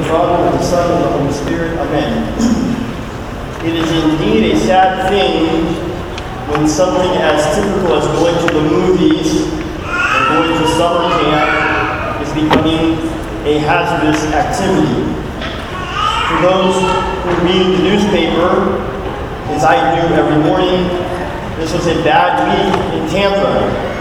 Father, and of the Son, and of the Holy Spirit. Amen. It is indeed a sad thing when something as typical as going to the movies and going to summer camp is becoming a hazardous activity. For those who read the newspaper, as I do every morning, this was a bad week in Tampa.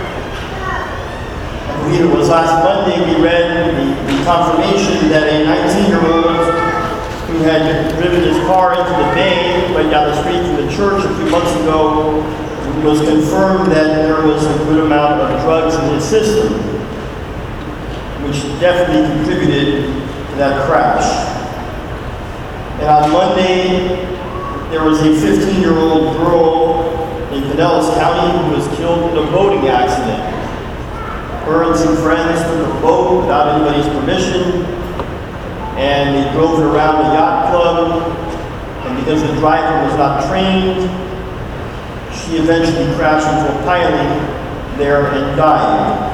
I believe it was last Monday we read the confirmation that a 19-year-old who had driven his car into the bay right down the street from the church a few months ago was confirmed that there was a good amount of drugs in his system, which definitely contributed to that crash. And on Monday, there was a 15-year-old girl in Pinellas County who was killed in a boating accident. Her and some friends took a boat without anybody's permission, and they drove it around the yacht club, and because the driver was not trained, she eventually crashed into a piling there and died.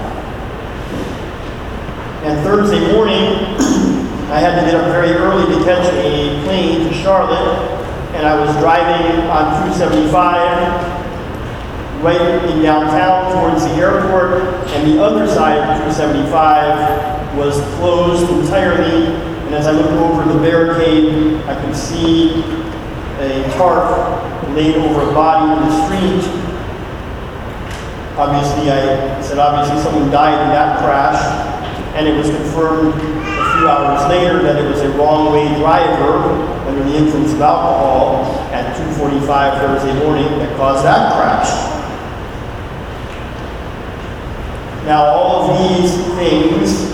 And Thursday morning, I had to get up very early to catch a plane to Charlotte, and I was driving on 275 right in downtown towards the airport, and the other side of 275 was closed entirely. And as I looked over the barricade, I could see a tarp laid over a body in the street. Obviously someone died in that crash, and it was confirmed a few hours later that it was a wrong-way driver under the influence of alcohol at 2:45 Thursday morning that caused that crash. Now, all of these things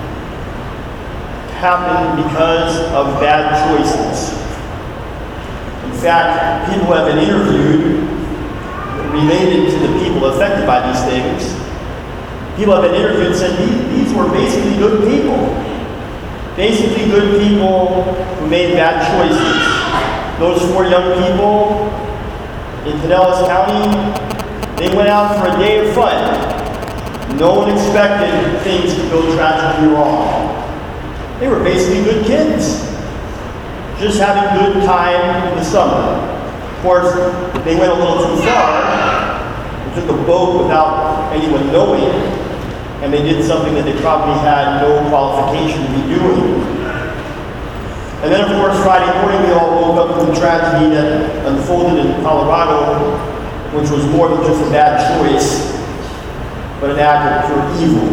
happen because of bad choices. In fact, people have been interviewed related to the people affected by these things. People have been interviewed and said these were basically good people. Basically good people who made bad choices. Those 4 young people in Pinellas County, they went out for a day of fun. No one expected things to go tragically wrong. They were basically good kids, just having a good time in the summer. Of course, they went a little too far. They took a boat without anyone knowing, and they did something that they probably had no qualification to be doing. And then, of course, Friday morning, we all woke up to the tragedy that unfolded in Colorado, which was more than just a bad choice, but an act of pure evil.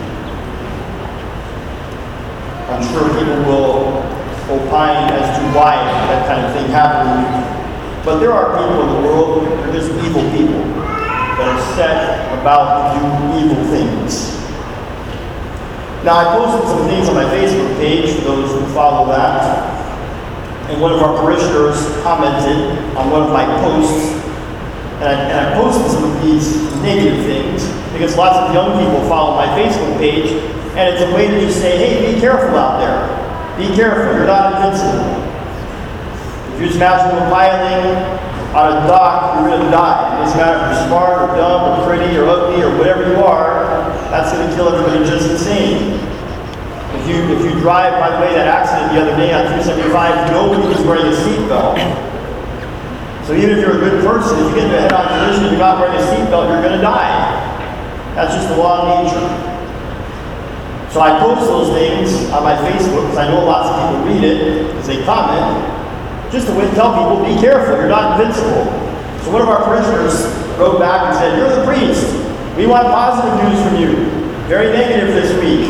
I'm sure people will opine as to why that kind of thing happened, but there are people in the world, they're just evil people that are set about to do evil things. Now, I posted some things on my Facebook page for those who follow that, and one of our parishioners commented on one of my posts, and I posted some of these negative things because lots of young people follow my Facebook page, and it's a way to just say, hey, be careful out there. Be careful, you're not invincible. If you smash into a piling on a dock, you're going to die. It doesn't matter if you're smart or dumb or pretty or ugly or whatever you are, that's going to kill everybody just the same. If you drive, by the way, that accident the other day on 275, nobody was wearing a seatbelt. So even if you're a good person, if you get into a head-on collision and you're not wearing a seatbelt, you're going to die. That's just the law of nature. So I post those things on my Facebook because I know lots of people read it because they comment, just to tell people, be careful, you're not invincible. So one of our parishioners wrote back and said, you're the priest. We want positive news from you. Very negative this week.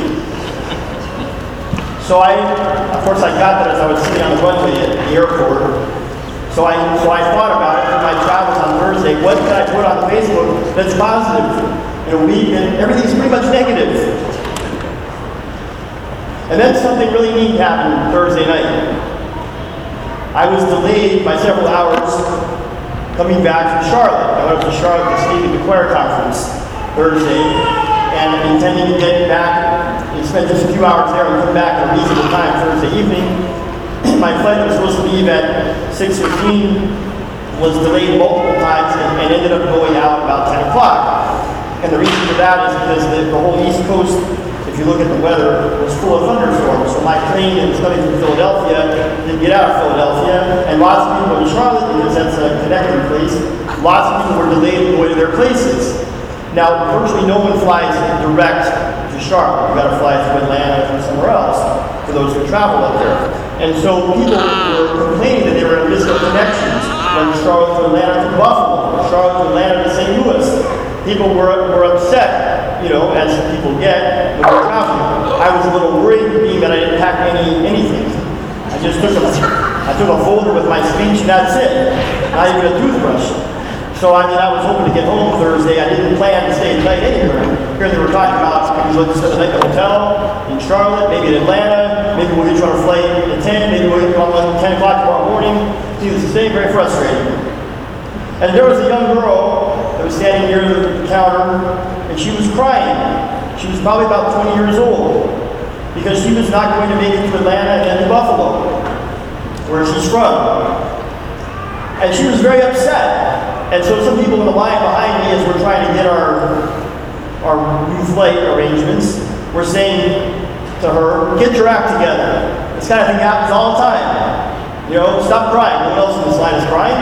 So of course I got that as I was sitting on the runway at the airport. So I thought about it for my travels on Thursday. What can I put on Facebook that's positive in a week? And everything's pretty much negative. And then something really neat happened Thursday night. I was delayed by several hours coming back from Charlotte. I went up to Charlotte to speak at the choir conference Thursday, and intending to get back and spend just a few hours there and come back at a reasonable time Thursday evening. My flight that was supposed to leave at 6:15 was delayed multiple times and ended up going out about 10 o'clock. And the reason for that is because the whole East Coast, if if you look at the weather, it was full of thunderstorms. So my plane that was coming from Philadelphia didn't get out of Philadelphia, and lots of people in Charlotte, because that's a connecting place, lots of people were delayed going to their places. Now, virtually no one flies direct to Charlotte. You've got to fly through Atlanta or somewhere else for those who travel up there. And so people were complaining that they were going to miss their connections from Charlotte to Atlanta to Buffalo, Charlotte to Atlanta to St. Louis. People were upset, you know, as people get when they're traveling. I was a little worried, being that I didn't pack anything. I just took a folder with my speech and that's it. Not even a toothbrush. So I was hoping to get home Thursday. I didn't plan to stay late anywhere. Here they were talking about we'll spend the night at the hotel in Charlotte, maybe in Atlanta, maybe we'll get you on a flight at 10, maybe we'll get you on 10 o'clock tomorrow morning. Needless to say, very frustrating. And there was a young girl that was standing near the counter, and she was crying. She was probably about 20 years old, because she was not going to make it to Atlanta and to Buffalo, where she's from. And she was very upset. And so some people in the line behind me, as we're trying to get our new flight arrangements, were saying to her, get your act together. This kind of thing happens all the time. You know, stop crying. No one else in this line is crying.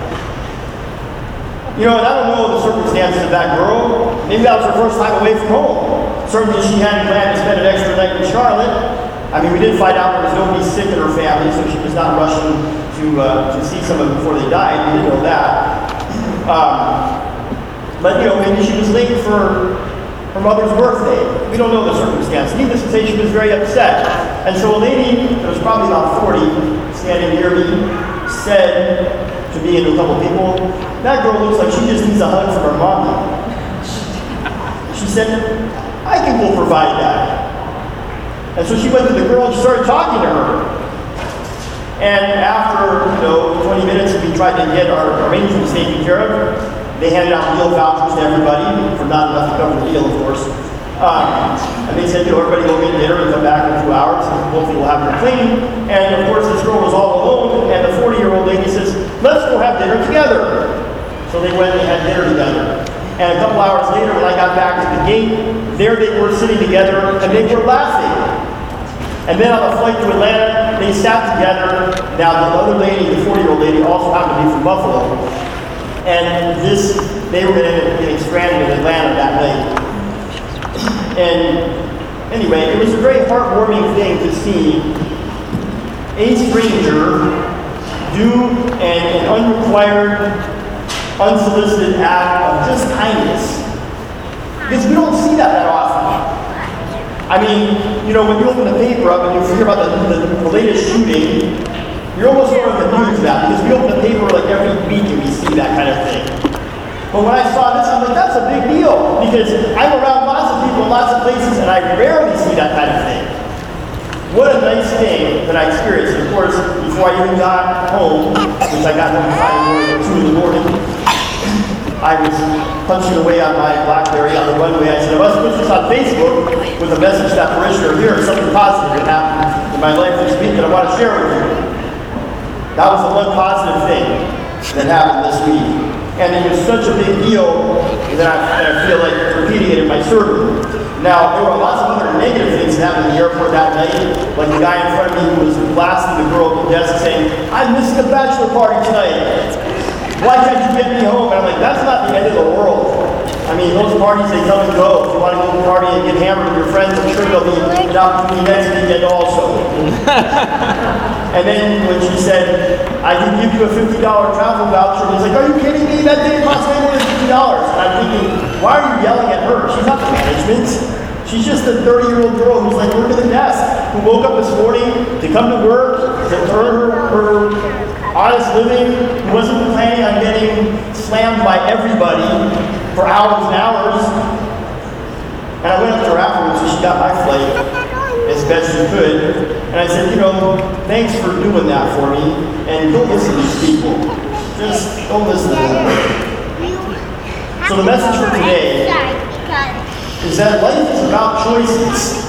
You know, and I don't know the circumstances of that girl. Maybe that was her first time away from home. Certainly she hadn't planned to spend an extra night in Charlotte. I mean, we did find out there was nobody sick in her family, so she was not rushing to see someone before they died. We didn't know that. But, you know, maybe she was late for her mother's birthday. We don't know the circumstance. Needless to say, she was very upset. And so a lady, that was probably about 40, standing near me, said to me and to a couple people, that girl looks like she just needs a hug from her mommy. She said, I can go provide that. And so she went to the girl and she started talking to her. And after, 20 minutes, we tried to get our arrangements taken care of. They handed out meal vouchers to everybody for not enough to cover the meal, of course. And they said, everybody go get dinner and come back in 2 hours, and hopefully we'll have your clean. And of course, this girl was all alone, and the 40-year-old lady says, let's go have dinner together. So they went and had dinner together. And a couple hours later, when I got back to the gate, there they were sitting together, and they were laughing. And then on the flight to Atlanta, they sat together. Now, the other lady, the 40-year-old lady, also happened to be from Buffalo. And they were going to end up getting stranded in Atlanta that night. And anyway, it was a very heartwarming thing to see a stranger do an unrequired, unsolicited act of just kindness. Because we don't see that often. I mean, when you open the paper up and you hear about the latest shooting, you're almost sort of amused to that, because we open the paper like every week and we see that kind of thing. But when I saw this, I'm like, that's a big deal, because I'm around lots of people in lots of places and I rarely see that kind of thing. What a nice thing that I experienced. Of course, before I even got home, which I got home at 2 in the morning, I was punching away on my BlackBerry on the runway. I said, I must put this on Facebook with a message to that parishioner here, something positive that happened in my life this week that I want to share with you. That was the one positive thing that happened this week. And it was such a big deal that I feel like repeating it in my sermon. Now, there were lots of other negative things that happened in the airport that night, like the guy in front of me who was blasting the girl at the desk saying, I'm missing a bachelor party tonight. Why can't you get me home? And I'm like, that's not the end of the world. I mean, those parties, they come and go. If you want to go to a party and get hammered with your friends, I'm sure there'll be an opportunity next weekend also. And then when she said, I can give you a $50 travel voucher, and he's like, are you kidding me? That didn't cost me more than $50. And I'm thinking, why are you yelling at her? She's not the management. She's just a 30-year-old girl who's like working the desk, who woke up this morning to come to work, to earn her honest living, who wasn't planning on getting slammed by everybody for hours and hours. And I went up to her afterwards, and she got my flight as best she could. And I said, thanks for doing that for me. And don't listen to these people. Just don't listen to them. So the message for today is that life is about choices.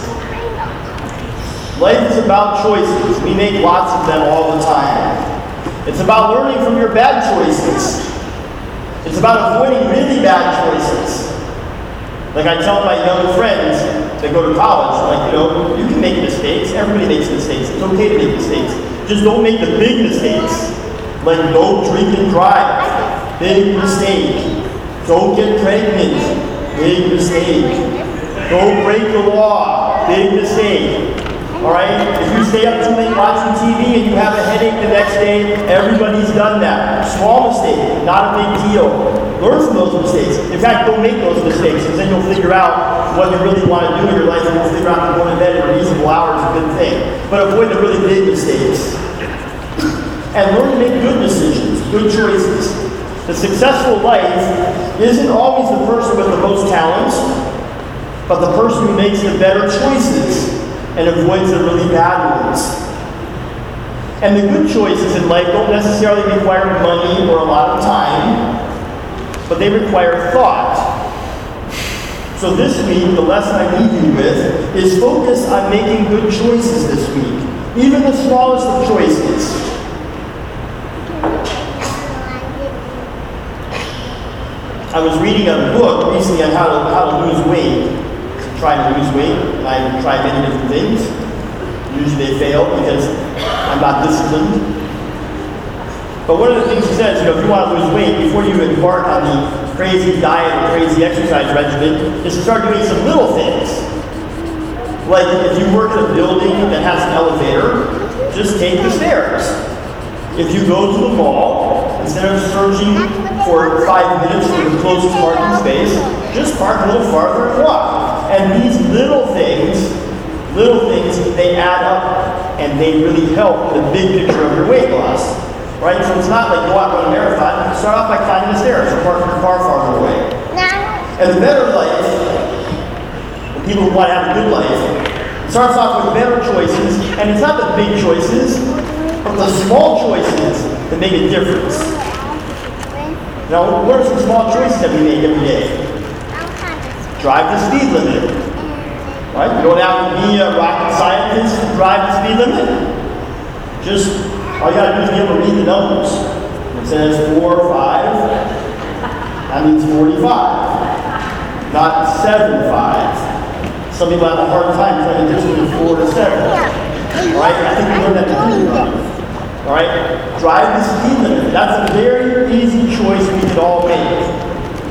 Life is about choices. We make lots of them all the time. It's about learning from your bad choices. It's about avoiding really bad choices. Like I tell my young friends, that go to college. Like, you can make mistakes. Everybody makes mistakes. It's okay to make mistakes. Just don't make the big mistakes. Like, don't drink and drive. Big mistake. Don't get pregnant. Big mistake. Don't break the law. Big mistake. Alright? If you stay up too late watching TV and you have a headache the next day, everybody's done that. Small mistake, not a big deal. Learn from those mistakes. In fact, don't make those mistakes, because then you'll figure out what you really want to do in your life, and you'll figure out that going to bed at reasonable hours is a good thing. But avoid the really big mistakes. And learn to make good decisions, good choices. The successful life isn't always the person with the most talents, but the person who makes the better choices and avoids the really bad ones. And the good choices in life don't necessarily require money or a lot of time, but they require thought. So this week, the lesson I leave you with is focus on making good choices this week, even the smallest of choices. I was reading a book recently on how to lose weight. Trying to lose weight, and I've tried many different things. Usually they fail because I'm not disciplined. But one of the things he says, if you want to lose weight, before you embark on the crazy diet or crazy exercise regimen, is to start doing some little things. Like if you work in a building that has an elevator, just take the stairs. If you go to the mall, instead of searching for 5 minutes for the closest parking space, just park a little farther and walk. And these little things, they add up and they really help the big picture of your weight loss. Right? So it's not like go out and run a marathon. Start off by climbing the stairs or park your car farther away. And the better life, the people who want to have a good life, starts off with better choices, and it's not the big choices, but the small choices that make a difference. Now, what are some small choices that we make every day? Drive the speed limit. Right? You don't have to be a rocket scientist to drive the speed limit. Just, all you got to do is be able to read the numbers. It says 4 or 5, that means 45. Not 7-5. Some people have a hard time telling the difference between 4 to 7. Alright? I think we learned that in kindergarten. Alright? Drive the speed limit. That's a very easy choice we can all make.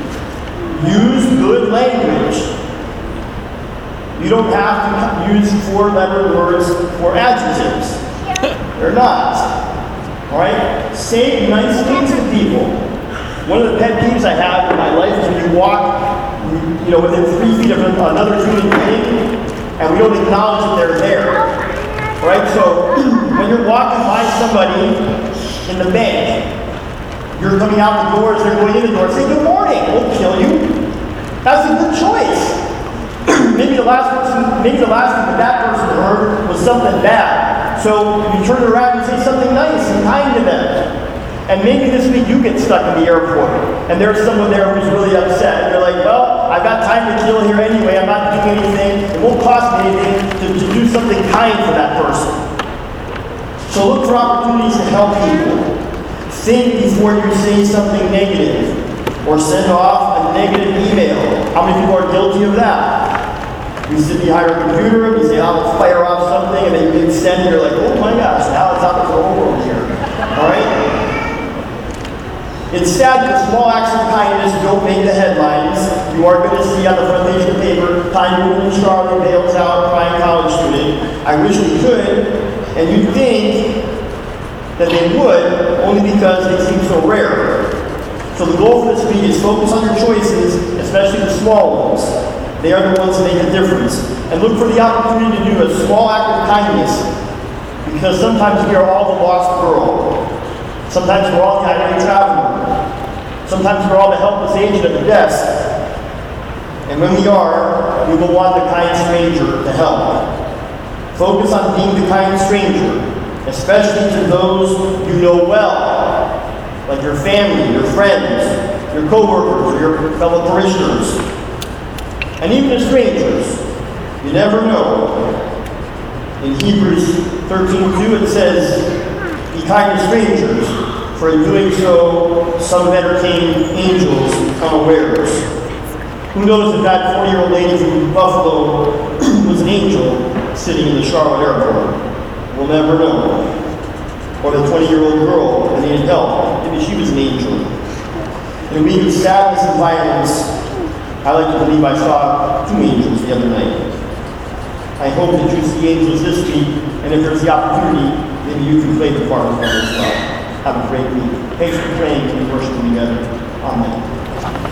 Use good language. You don't have to use 4-letter words for adjectives. They're not. Alright? Say nice things to people. One of the pet peeves I have in my life is when you walk within 3 feet of another human being and we don't acknowledge that they're there. Alright? So when you're walking by somebody in the bank, you're coming out the door as they're going in the door, say good morning, won't kill you. That's a good choice. maybe the last thing that person heard was something bad. So you turn around and say something nice and kind to them. And maybe this week you get stuck in the airport and there's someone there who's really upset. And you're like, well, I've got time to kill here anyway. I'm not doing anything. It won't cost me anything to do something kind for that person. So look for opportunities to help people. Think before you say something negative or send off a negative email. How many people are guilty of that? You sit behind a computer and you say, I'll fire off something, and then you hit send and you're like, oh my gosh, now it's out of the whole world here. Alright? It's sad that small acts of kindness don't make the headlines. You are going to see on the front page of the paper, Tiny little Charlie bails out crying college student. I wish we could, and you'd think that they would, only because they seem so rare. So the goal for this week is focus on your choices, especially the small ones. They are the ones that make a difference. And look for the opportunity to do a small act of kindness, because sometimes we are all the lost girl. Sometimes we're all the irate traveler. Sometimes we're all the helpless agent at the desk. And when we are, we will want the kind stranger to help. Focus on being the kind stranger, especially to those you know well, like your family, your friends, your co-workers, or your fellow parishioners, and even to strangers. You never know. In Hebrews 13:2 it says, be kind to strangers, for in doing so, some entertaining angels become awares. Who knows if that 40-year-old lady from Buffalo was an angel sitting in the Charlotte airport? We'll never know. Or the 20-year-old girl that needed help, maybe she was an angel. In a week of sadness and violence, I like to believe I saw 2 angels the other night. I hope that you see angels this week, and if there's the opportunity, maybe you can play the part of them as well. Have a great week. Thanks for praying and worshiping together. Amen.